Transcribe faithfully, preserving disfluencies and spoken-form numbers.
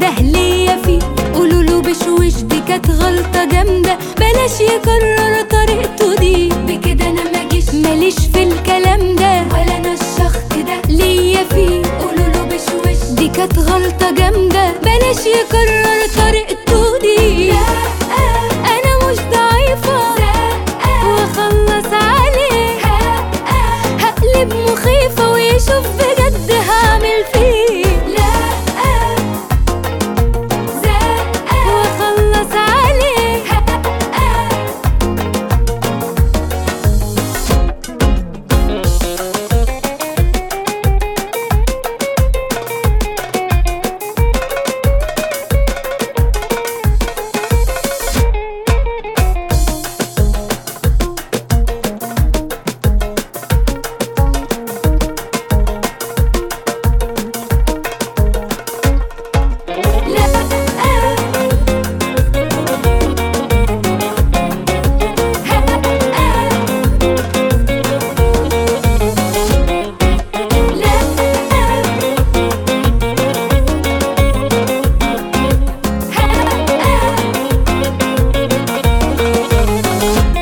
ده ليا فيه، قولوله بشوش دي كانت غلطة جامدة، بلاش يكرر طريقته دي. بكده انا ماجيش ماليش في الكلام ده، ولا انا الشخص ده ليا فيه، قولوله بشوش دي كانت غلطة جامدة، بلاش يكرر